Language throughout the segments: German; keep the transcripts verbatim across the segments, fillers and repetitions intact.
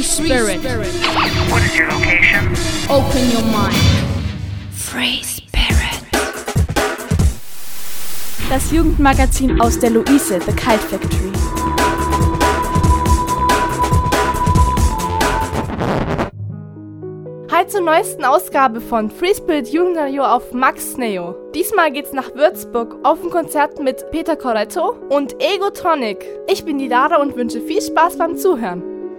Spirit. What is your location? Open your mind. Free Spirit. Das Jugendmagazin aus der Luise, The Kite Factory. Hi zur neuesten Ausgabe von Free Spirit Jugendradio auf Max Neo. Diesmal geht's nach Würzburg auf ein Konzert mit Peter Koretto und Egotronic. Ich bin die Lara und wünsche viel Spaß beim Zuhören.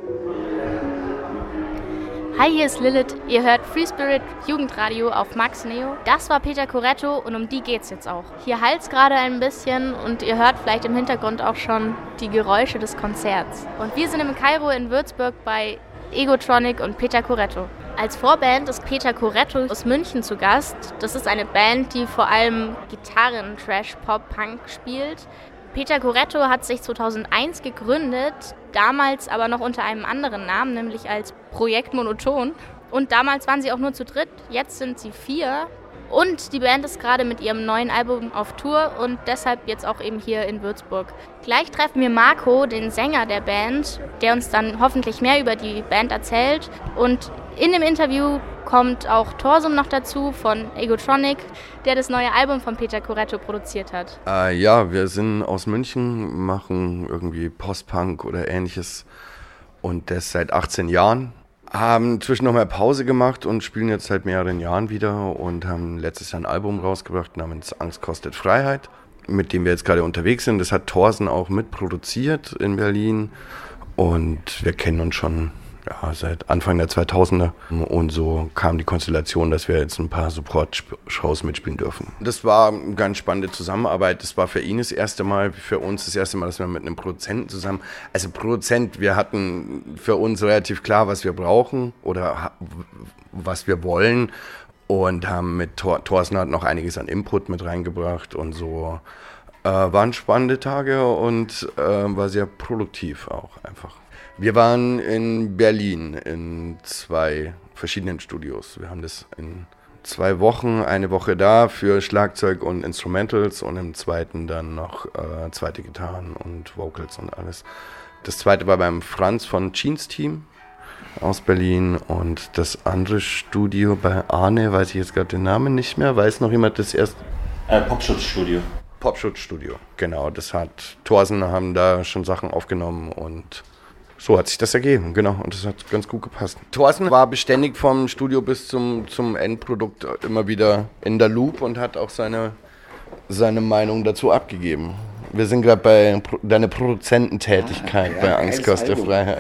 Hi, hier ist Lilith. Ihr hört Free Spirit Jugendradio auf Max Neo. Das war Peter Koretto und um die geht's jetzt auch. Hier hallt's gerade ein bisschen und ihr hört vielleicht im Hintergrund auch schon die Geräusche des Konzerts. Und wir sind im Kairo in Würzburg bei Egotronic und Peter Koretto. Als Vorband ist Peter Koretto aus München zu Gast. Das ist eine Band, die vor allem Gitarren, Trash, Pop, Punk spielt. Peter Koretto hat sich zweitausendeins gegründet, damals aber noch unter einem anderen Namen, nämlich als Projekt Monoton. Und damals waren sie auch nur zu dritt, jetzt sind sie vier. Und die Band ist gerade mit ihrem neuen Album auf Tour und deshalb jetzt auch eben hier in Würzburg. Gleich treffen wir Marco, den Sänger der Band, der uns dann hoffentlich mehr über die Band erzählt. Und in dem Interview kommt auch Thorsun noch dazu von Egotronic, der das neue Album von Peter Koretto produziert hat. Äh, ja, wir sind aus München, machen irgendwie Post-Punk oder ähnliches und das seit achtzehn Jahren. Haben zwischen noch mal Pause gemacht und spielen jetzt seit mehreren Jahren wieder und haben letztes Jahr ein Album rausgebracht namens Angst kostet Freiheit, mit dem wir jetzt gerade unterwegs sind. Das hat Thorsun auch mitproduziert in Berlin und wir kennen uns schon ja, seit Anfang der zweitausender und so kam die Konstellation, dass wir jetzt ein paar Support-Shows mitspielen dürfen. Das war eine ganz spannende Zusammenarbeit. Das war für ihn das erste Mal, für uns das erste Mal, dass wir mit einem Produzenten zusammen, also Produzent, wir hatten für uns relativ klar, was wir brauchen oder was wir wollen und haben mit Thor, Thorsun hat noch einiges an Input mit reingebracht und so. Äh, waren spannende Tage und äh, war sehr produktiv auch einfach. Wir waren in Berlin in zwei verschiedenen Studios. Wir haben das in zwei Wochen, eine Woche da für Schlagzeug und Instrumentals und im zweiten dann noch äh, zweite Gitarren und Vocals und alles. Das zweite war beim Franz von Jeans Team aus Berlin und das andere Studio bei Arne, weiß ich jetzt gerade den Namen nicht mehr. Weiß noch jemand das erste? Äh, Popschutzstudio. Popschutzstudio, genau. Das hat Thorsun, haben da schon Sachen aufgenommen und so hat sich das ergeben, genau, und das hat ganz gut gepasst. Thorsun war beständig vom Studio bis zum, zum Endprodukt immer wieder in der Loop und hat auch seine, seine Meinung dazu abgegeben. Wir sind gerade bei Pro, deiner Produzententätigkeit ah, ja, bei Angst kostet Freiheit.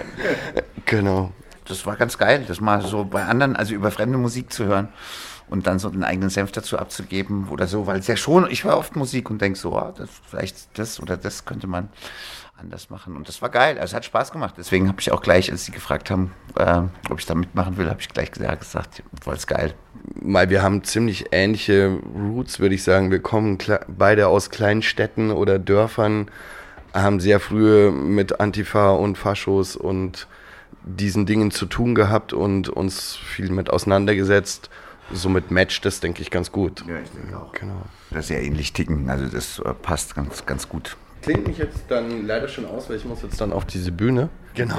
Genau. Das war ganz geil, das mal so bei anderen, also über fremde Musik zu hören und dann so den eigenen Senf dazu abzugeben oder so, weil es ja schon, ich höre oft Musik und denke so, oh, das, vielleicht das oder das könnte man anders machen. Und das war geil, also es hat Spaß gemacht. Deswegen habe ich auch gleich, als sie gefragt haben, äh, ob ich da mitmachen will, habe ich gleich gesagt, gesagt, voll ist geil. Weil wir haben ziemlich ähnliche Roots, würde ich sagen. Wir kommen kle- beide aus kleinen Städten oder Dörfern, haben sehr früh mit Antifa und Faschos und diesen Dingen zu tun gehabt und uns viel mit auseinandergesetzt. Somit matcht das, denke ich, ganz gut. Ja, ich denke auch. Genau. Das ist ja ähnlich ticken, also das äh, passt ganz, ganz gut. Klingt mich jetzt dann leider schon aus, weil ich muss jetzt dann auf diese Bühne. Genau.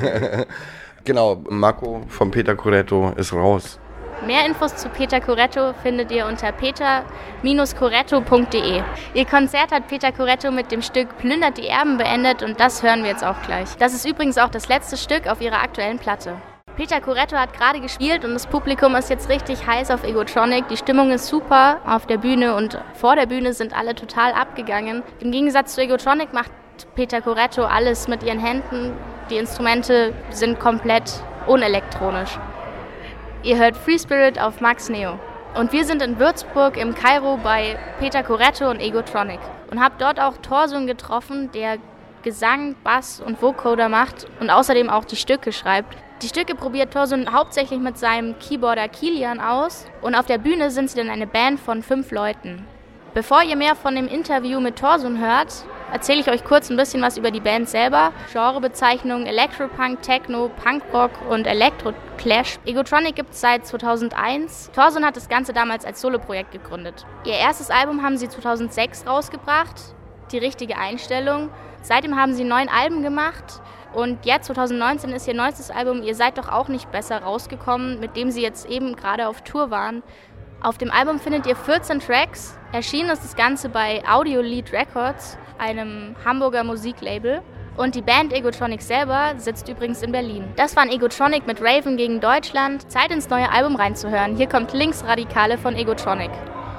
Genau, Marco von Peter Koretto ist raus. Mehr Infos zu Peter Koretto findet ihr unter peter koretto punkt de. Ihr Konzert hat Peter Koretto mit dem Stück Plündert die Erben beendet und das hören wir jetzt auch gleich. Das ist übrigens auch das letzte Stück auf ihrer aktuellen Platte. Peter Koretto hat gerade gespielt und das Publikum ist jetzt richtig heiß auf Egotronic. Die Stimmung ist super auf der Bühne und vor der Bühne sind alle total abgegangen. Im Gegensatz zu Egotronic macht Peter Koretto alles mit ihren Händen. Die Instrumente sind komplett unelektronisch. Ihr hört Free Spirit auf Max Neo. Und wir sind in Würzburg im Kairo bei Peter Koretto und Egotronic. Und habe dort auch Thorsun getroffen, der Gesang, Bass und Vocoder macht und außerdem auch die Stücke schreibt. Die Stücke probiert Thorsun hauptsächlich mit seinem Keyboarder Kilian aus und auf der Bühne sind sie dann eine Band von fünf Leuten. Bevor ihr mehr von dem Interview mit Thorsun hört, erzähle ich euch kurz ein bisschen was über die Band selber. Genrebezeichnung Electropunk, Techno, Punkrock und Electro-Clash. Egotronic gibt es seit zweitausendeins. Thorsun hat das Ganze damals als Soloprojekt gegründet. Ihr erstes Album haben sie zweitausendsechs rausgebracht, Die richtige Einstellung. Seitdem haben sie neun Alben gemacht. Und jetzt, zwanzig neunzehn, ist ihr neuestes Album Ihr seid doch auch nicht besser rausgekommen, mit dem sie jetzt eben gerade auf Tour waren. Auf dem Album findet ihr vierzehn Tracks. Erschienen ist das Ganze bei Audiolied Records, einem Hamburger Musiklabel. Und die Band Egotronic selber sitzt übrigens in Berlin. Das waren Egotronic mit Raven gegen Deutschland. Zeit, ins neue Album reinzuhören. Hier kommt Linksradikale von Egotronic.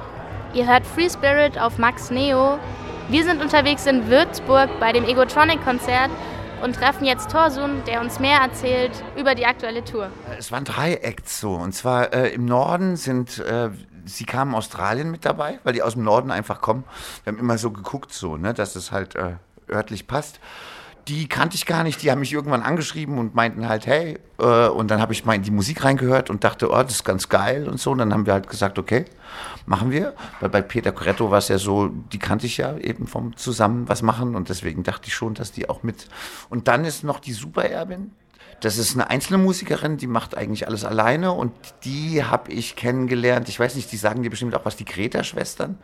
Ihr hört Free Spirit auf Max Neo. Wir sind unterwegs in Würzburg bei dem Egotronic-Konzert und treffen jetzt Thorsun, der uns mehr erzählt über die aktuelle Tour. Es waren drei Acts so. Und zwar äh, im Norden sind, äh, sie kamen Australien mit dabei, weil die aus dem Norden einfach kommen. Wir haben immer so geguckt, so, ne, dass es halt äh, örtlich passt. Die kannte ich gar nicht, die haben mich irgendwann angeschrieben und meinten halt, hey, äh, und dann habe ich mal in die Musik reingehört und dachte, oh, das ist ganz geil und so. Und dann haben wir halt gesagt, okay, machen wir. Weil bei Peter Coretto war es ja so, die kannte ich ja eben vom Zusammen was machen und deswegen dachte ich schon, dass die auch mit. Und dann ist noch die Supererbin. Das ist eine einzelne Musikerin, die macht eigentlich alles alleine und die habe ich kennengelernt. Ich weiß nicht, die sagen dir bestimmt auch was, die Greta-Schwestern.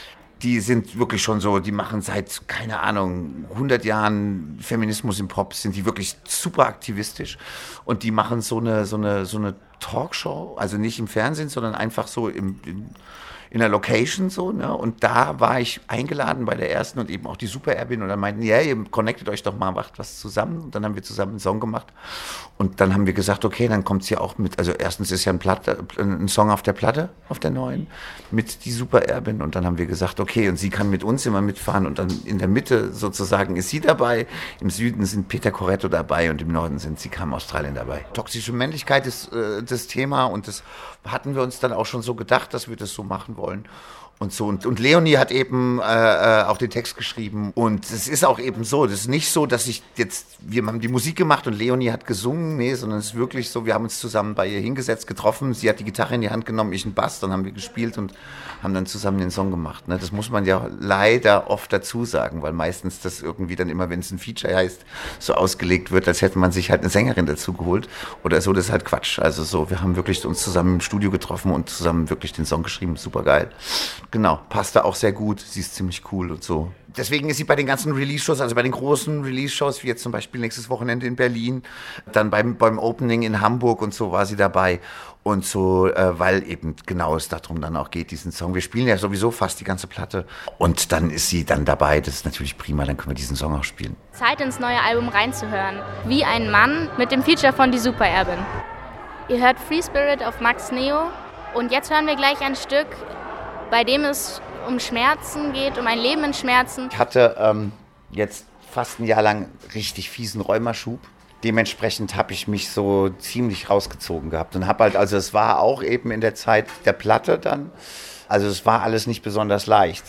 Die sind wirklich schon so, die machen seit, keine Ahnung, hundert Jahren Feminismus im Pop, sind die wirklich super aktivistisch und die machen so eine, so eine, so eine Talkshow, also nicht im Fernsehen, sondern einfach so im, in, in der Location so, ne? Und da war ich eingeladen bei der ersten und eben auch die Supererbin und dann meinten, ja, ihr connectet euch doch mal, macht was zusammen und dann haben wir zusammen einen Song gemacht und dann haben wir gesagt, okay, dann kommt sie auch mit, also erstens ist ja ein, Platte, ein Song auf der Platte, auf der neuen, mit die Supererbin und dann haben wir gesagt, okay, und sie kann mit uns immer mitfahren und dann in der Mitte sozusagen ist sie dabei, im Süden sind Peter Coretto dabei und im Norden sind sie kam Australien dabei. Toxische Männlichkeit ist äh, das Thema und das hatten wir uns dann auch schon so gedacht, dass wir das so machen wollen. Und so und, und Leonie hat eben äh, auch den Text geschrieben und es ist auch eben so, das ist nicht so, dass ich jetzt, wir haben die Musik gemacht und Leonie hat gesungen, nee, sondern es ist wirklich so, wir haben uns zusammen bei ihr hingesetzt, getroffen, sie hat die Gitarre in die Hand genommen, ich einen Bass, dann haben wir gespielt und haben dann zusammen den Song gemacht. Ne? Das muss man ja leider oft dazu sagen, weil meistens das irgendwie dann immer, wenn es ein Feature heißt, so ausgelegt wird, als hätte man sich halt eine Sängerin dazu geholt oder so, das ist halt Quatsch. Also so, wir haben wirklich uns zusammen im Studio getroffen und zusammen wirklich den Song geschrieben, super geil. Genau, passt da auch sehr gut, sie ist ziemlich cool und so. Deswegen ist sie bei den ganzen Release-Shows, also bei den großen Release-Shows, wie jetzt zum Beispiel nächstes Wochenende in Berlin, dann beim, beim Opening in Hamburg und so war sie dabei. Und so, äh, weil eben genau es darum dann auch geht, diesen Song. Wir spielen ja sowieso fast die ganze Platte und dann ist sie dann dabei. Das ist natürlich prima, dann können wir diesen Song auch spielen. Zeit, ins neue Album reinzuhören. Wie ein Mann mit dem Feature von Die Supererbin. Ihr hört Free Spirit auf Max Neo und jetzt hören wir gleich ein Stück, bei dem es um Schmerzen geht, um ein Leben in Schmerzen. Ich hatte ähm, jetzt fast ein Jahr lang richtig fiesen Rheumaschub. Dementsprechend habe ich mich so ziemlich rausgezogen gehabt und habe halt, also es war auch eben in der Zeit der Platte dann, also es war alles nicht besonders leicht.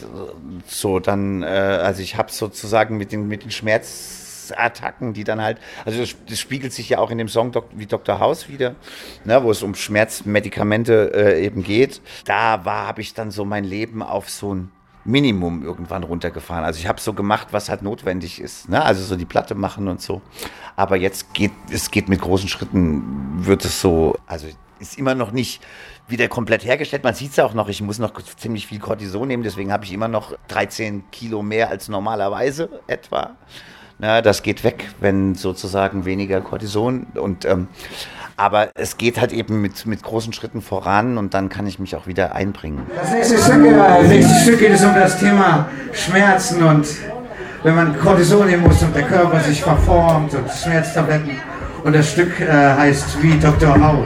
So dann, äh, also ich habe sozusagen mit den, mit den Schmerzattacken, die dann halt, also das, das spiegelt sich ja auch in dem Song Dok- wie Doktor House wieder, ne, wo es um Schmerzmedikamente äh, eben geht. Da war, habe ich dann so mein Leben auf so ein Minimum irgendwann runtergefahren. Also ich habe so gemacht, was halt notwendig ist, ne? Also so die Platte machen und so. Aber jetzt geht es geht mit großen Schritten, wird es so, also ist immer noch nicht wieder komplett hergestellt. Man sieht es auch noch, ich muss noch ziemlich viel Cortison nehmen, deswegen habe ich immer noch dreizehn Kilo mehr als normalerweise etwa. Na, das geht weg, wenn sozusagen weniger Cortison und ähm, aber es geht halt eben mit, mit großen Schritten voran und dann kann ich mich auch wieder einbringen. Das nächste Stück, das nächste Stück geht es um das Thema Schmerzen und wenn man Cortison nehmen muss und der Körper sich verformt und Schmerztabletten. Und das Stück äh, heißt wie Doktor House.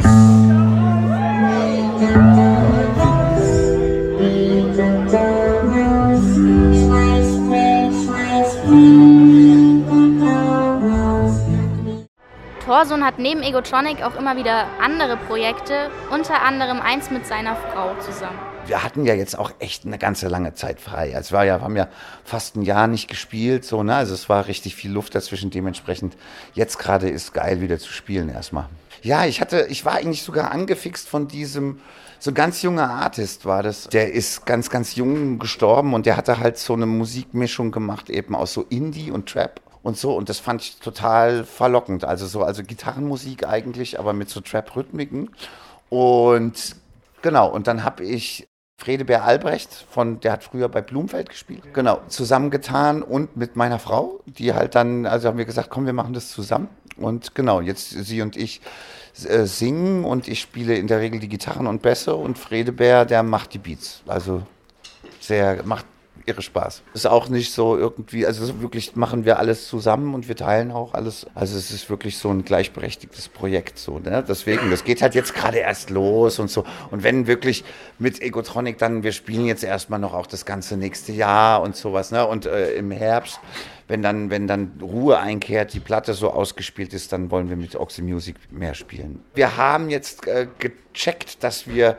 Thorsun hat neben Egotronic auch immer wieder andere Projekte, unter anderem eins mit seiner Frau zusammen. Wir hatten ja jetzt auch echt eine ganze lange Zeit frei. Es war ja, wir haben ja fast ein Jahr nicht gespielt, so, ne? Also es war richtig viel Luft dazwischen. Dementsprechend jetzt gerade ist geil wieder zu spielen erstmal. Ja, ich hatte, ich war eigentlich sogar angefixt von diesem, so ganz junger Artist war das. Der ist ganz, ganz jung gestorben und der hatte halt so eine Musikmischung gemacht, eben aus so Indie und Trap. Und so, und das fand ich total verlockend. Also so, also Gitarrenmusik eigentlich, aber mit so Trap-Rhythmiken. Und genau, und dann habe ich Fredebär Albrecht, von, der hat früher bei Blumfeld gespielt. Genau, zusammengetan und mit meiner Frau, die halt dann, also haben wir gesagt, komm, wir machen das zusammen. Und genau, jetzt sie und ich äh, singen und ich spiele in der Regel die Gitarren und Bässe und Fredebär, der macht die Beats. Also sehr, macht irre Spaß. Ist auch nicht so irgendwie, also wirklich machen wir alles zusammen und wir teilen auch alles. Also es ist wirklich so ein gleichberechtigtes Projekt so, ne? Deswegen, das geht halt jetzt gerade erst los und so. Und wenn wirklich mit Egotronic dann, wir spielen jetzt erstmal noch auch das ganze nächste Jahr und sowas, ne? Und äh, im Herbst, wenn dann, wenn dann Ruhe einkehrt, die Platte so ausgespielt ist, dann wollen wir mit Oxy Music mehr spielen. Wir haben jetzt äh, gecheckt, dass wir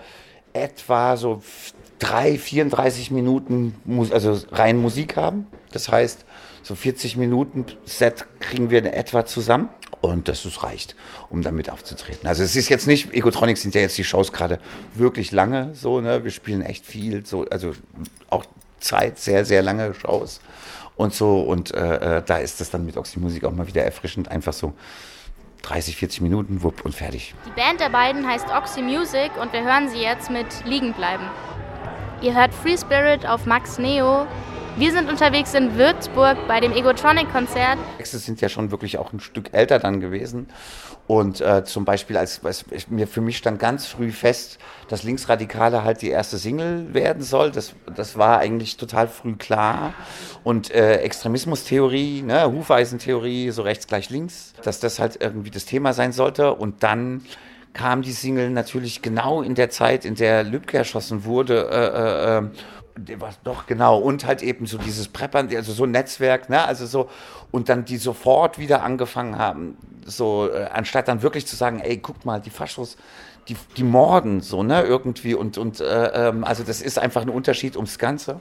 etwa so drei, vierunddreißig Minuten, also rein Musik haben. Das heißt, so vierzig Minuten Set kriegen wir in etwa zusammen. Und das ist, reicht, um damit aufzutreten. Also es ist jetzt nicht, Egotronic sind ja jetzt die Shows gerade wirklich lange, so, ne? Wir spielen echt viel, so, also auch Zeit, sehr, sehr lange Shows und so. Und äh, da ist das dann mit Oxy Music auch mal wieder erfrischend, einfach so dreißig, vierzig Minuten, wupp und fertig. Die Band der beiden heißt Oxy Music und wir hören sie jetzt mit Liegen bleiben. Ihr hört Free Spirit auf Max Neo. Wir sind unterwegs in Würzburg bei dem Egotronic-Konzert. Die Texte sind ja schon wirklich auch ein Stück älter dann gewesen. Und äh, zum Beispiel, als, als mir für mich stand ganz früh fest, dass Linksradikale halt die erste Single werden soll. Das, das war eigentlich total früh klar. Und äh, Extremismustheorie, ne, Hufeisentheorie, so rechts gleich links, dass das halt irgendwie das Thema sein sollte. Und dann kam die Single natürlich genau in der Zeit, in der Lübcke erschossen wurde. Äh, äh, was doch genau. Und halt eben so dieses Preppern, also so ein Netzwerk, ne, also so. Und dann die sofort wieder angefangen haben, so, äh, anstatt dann wirklich zu sagen, ey, guck mal, die Faschos, die, die morden, so, ne, irgendwie. Und, und äh, ähm, also das ist einfach ein Unterschied ums Ganze.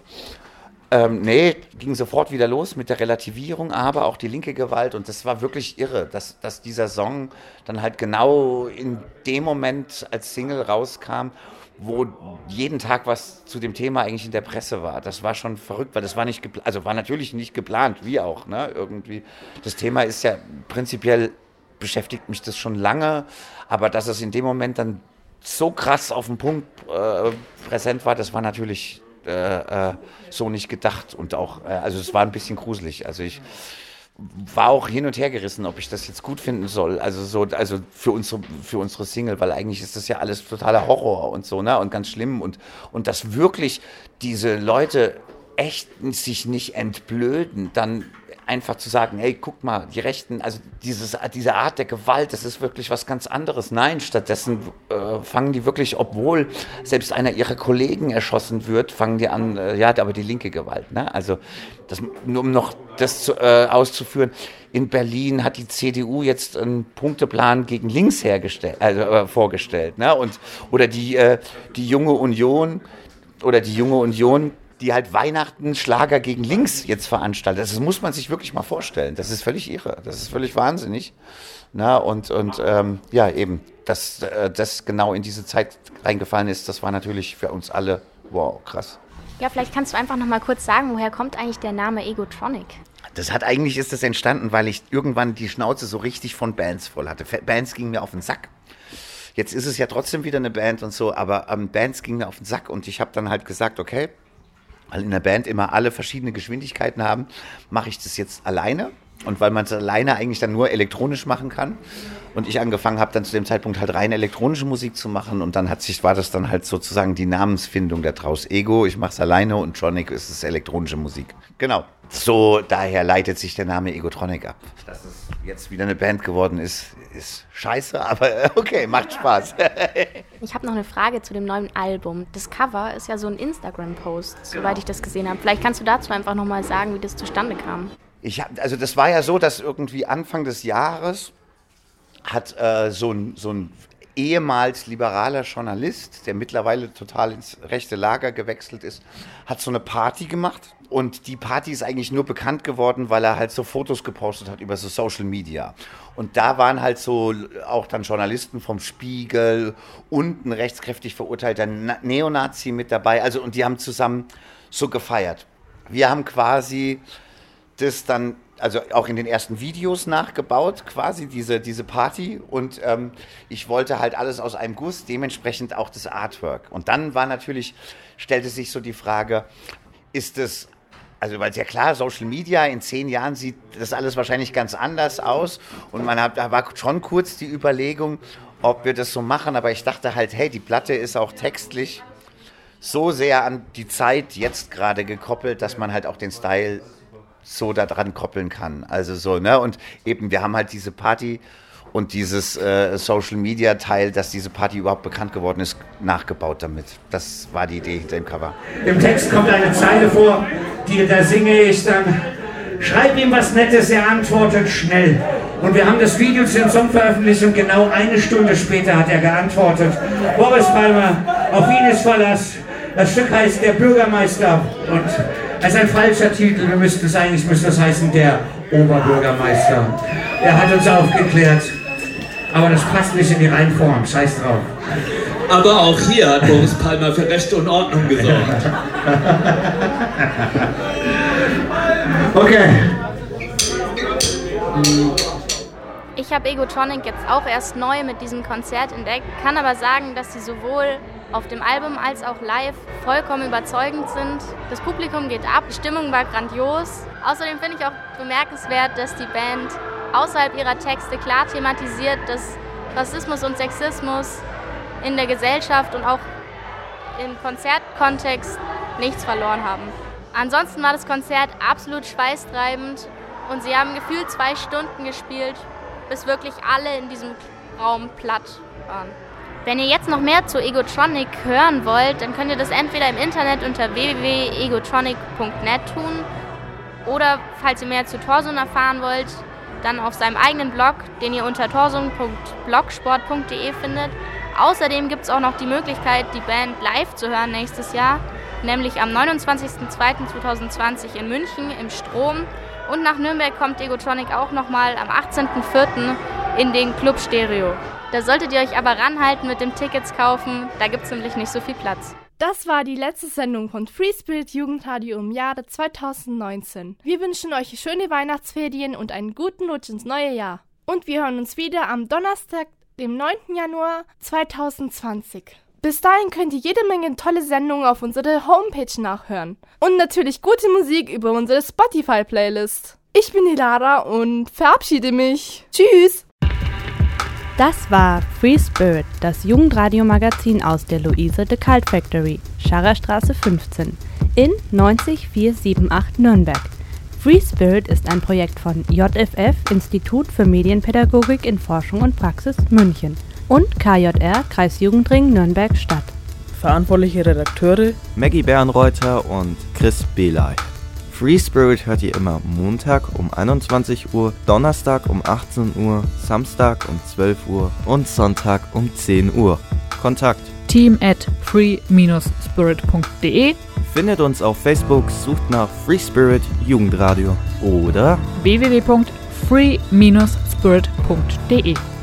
Ähm, nee, ging sofort wieder los mit der Relativierung, aber auch die linke Gewalt. Und das war wirklich irre, dass, dass dieser Song dann halt genau in dem Moment als Single rauskam, wo jeden Tag was zu dem Thema eigentlich in der Presse war. Das war schon verrückt, weil das war nicht geplant, also war natürlich nicht geplant, wie auch, ne, irgendwie. Das Thema ist ja prinzipiell, beschäftigt mich das schon lange, aber dass es in dem Moment dann so krass auf den Punkt äh, präsent war, das war natürlich Äh, äh, so nicht gedacht und auch, äh, also es war ein bisschen gruselig, also ich war auch hin und her gerissen, ob ich das jetzt gut finden soll, also so, also für unsere, für unsere Single, weil eigentlich ist das ja alles totaler Horror und so, ne, und ganz schlimm und, und dass wirklich diese Leute echt sich nicht entblöden, dann einfach zu sagen, hey, guck mal, die Rechten, also dieses, diese Art der Gewalt, das ist wirklich was ganz anderes. Nein, stattdessen äh, fangen die wirklich, obwohl selbst einer ihrer Kollegen erschossen wird, fangen die an, äh, ja, aber die linke Gewalt, ne? Also, das, nur um noch das zu, äh, auszuführen, in Berlin hat die C D U jetzt einen Punkteplan gegen links hergestellt, also, äh, vorgestellt, ne? Und, oder die, äh, die Junge Union, oder die Junge Union, die halt Weihnachten Schlager gegen links jetzt veranstaltet. Das muss man sich wirklich mal vorstellen. Das ist völlig irre. Das ist völlig wahnsinnig. Na, und und ähm, ja, eben, dass äh, das genau in diese Zeit reingefallen ist, das war natürlich für uns alle, wow, krass. Ja, vielleicht kannst du einfach noch mal kurz sagen, woher kommt eigentlich der Name Egotronic? Das hat eigentlich, ist das entstanden, weil ich irgendwann die Schnauze so richtig von Bands voll hatte. Bands gingen mir auf den Sack. Jetzt ist es ja trotzdem wieder eine Band und so, aber ähm, Bands gingen mir auf den Sack und ich habe dann halt gesagt, okay, weil in der Band immer alle verschiedene Geschwindigkeiten haben, mache ich das jetzt alleine. Und weil man es alleine eigentlich dann nur elektronisch machen kann. Und ich angefangen habe dann zu dem Zeitpunkt halt rein elektronische Musik zu machen. Und dann hat sich, war das dann halt sozusagen die Namensfindung da draus. Ego, ich mache es alleine und Tronic ist es elektronische Musik. Genau. So, daher leitet sich der Name Egotronic ab. Dass es jetzt wieder eine Band geworden ist, ist scheiße, aber okay, macht Spaß. Ich habe noch eine Frage zu dem neuen Album. Das Cover ist ja so ein Instagram-Post, soweit ich das gesehen habe. Vielleicht kannst du dazu einfach nochmal sagen, wie das zustande kam. Ich hab, also das war ja so, dass irgendwie Anfang des Jahres hat äh, so ein, so ein ehemals liberaler Journalist, der mittlerweile total ins rechte Lager gewechselt ist, hat so eine Party gemacht. Und die Party ist eigentlich nur bekannt geworden, weil er halt so Fotos gepostet hat über so Social Media. Und da waren halt so auch dann Journalisten vom Spiegel und ein rechtskräftig verurteilter Neonazi mit dabei. Also, und die haben zusammen so gefeiert. Wir haben quasi das dann also auch in den ersten Videos nachgebaut, quasi diese, diese Party. Und ähm, ich wollte halt alles aus einem Guss, dementsprechend auch das Artwork. Und dann war natürlich, stellte sich so die Frage, ist es, also weil es ja klar, Social Media, in zehn Jahren sieht das alles wahrscheinlich ganz anders aus. Und man hat, da war schon kurz die Überlegung, ob wir das so machen. Aber ich dachte halt, hey, die Platte ist auch textlich so sehr an die Zeit jetzt gerade gekoppelt, dass man halt auch den Style so da dran koppeln kann. Also so, ne? Und eben, wir haben halt diese Party und dieses äh, Social-Media-Teil, dass diese Party überhaupt bekannt geworden ist, nachgebaut damit. Das war die Idee hinter dem Cover. Im Text kommt eine Zeile vor, die, da singe ich dann: Schreib ihm was Nettes, er antwortet schnell. Und wir haben das Video zu dem Song veröffentlicht und genau eine Stunde später hat er geantwortet: Boris Palmer, auf ihn ist Verlass. Das Stück heißt Der Bürgermeister und es ist ein falscher Titel. Wir müssten es eigentlich, müsste es heißen Der Oberbürgermeister. Er hat uns aufgeklärt, aber das passt nicht in die Reihenform. Scheiß drauf. Aber auch hier hat Boris Palmer für Recht und Ordnung gesorgt. Okay. Ich habe Egotronic jetzt auch erst neu mit diesem Konzert entdeckt, kann aber sagen, dass sie sowohl auf dem Album als auch live vollkommen überzeugend sind. Das Publikum geht ab, die Stimmung war grandios. Außerdem finde ich auch bemerkenswert, dass die Band außerhalb ihrer Texte klar thematisiert, dass Rassismus und Sexismus in der Gesellschaft und auch im Konzertkontext nichts verloren haben. Ansonsten war das Konzert absolut schweißtreibend und sie haben gefühlt zwei Stunden gespielt, bis wirklich alle in diesem Raum platt waren. Wenn ihr jetzt noch mehr zu Egotronic hören wollt, dann könnt ihr das entweder im Internet unter w w w punkt egotronic punkt net tun oder, falls ihr mehr zu Torsun erfahren wollt, dann auf seinem eigenen Blog, den ihr unter torsun punkt blogsport punkt de findet. Außerdem gibt es auch noch die Möglichkeit, die Band live zu hören nächstes Jahr, nämlich am neunundzwanzigsten zweiten zweitausendzwanzig in München im Strom. Und nach Nürnberg kommt Egotronic auch nochmal am achtzehnten vierten in den Club Stereo. Da solltet ihr euch aber ranhalten mit dem Tickets kaufen, da gibt es nämlich nicht so viel Platz. Das war die letzte Sendung von Free Spirit Jugendradio im Jahre zweitausendneunzehn. Wir wünschen euch schöne Weihnachtsferien und einen guten Rutsch ins neue Jahr. Und wir hören uns wieder am Donnerstag, dem neunten Januar zweitausendzwanzig. Bis dahin könnt ihr jede Menge tolle Sendungen auf unserer Homepage nachhören. Und natürlich gute Musik über unsere Spotify-Playlist. Ich bin die Lara und verabschiede mich. Tschüss! Das war Free Spirit, das Jugendradio-Magazin aus der Luise de Cult Factory, Scharerstraße fünfzehn, in neunzig vierhundertachtzig Nürnberg. Free Spirit ist ein Projekt von J F F, Institut für Medienpädagogik in Forschung und Praxis, München, und K J R, Kreisjugendring Nürnberg-Stadt. Verantwortliche Redakteure Maggie Bärenreuter und Chris Belay. Free Spirit hört ihr immer Montag um einundzwanzig Uhr, Donnerstag um achtzehn Uhr, Samstag um zwölf Uhr und Sonntag um zehn Uhr. Kontakt: team at free dash spirit punkt de. Findet uns auf Facebook, sucht nach Free Spirit Jugendradio oder w w w punkt free dash spirit punkt de.